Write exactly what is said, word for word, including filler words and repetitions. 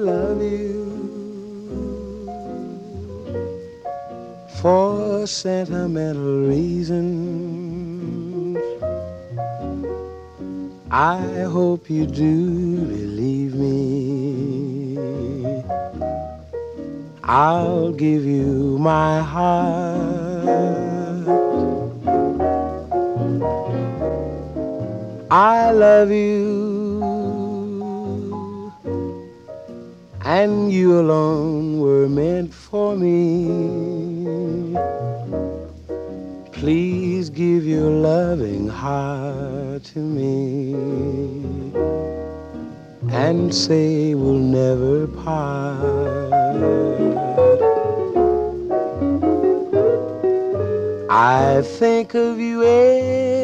love you for sentimental reasons. I hope you do believe me. I'll give you my heart. I love you, and you alone were meant for me. Please give your loving heart to me and say we'll never part. I think of you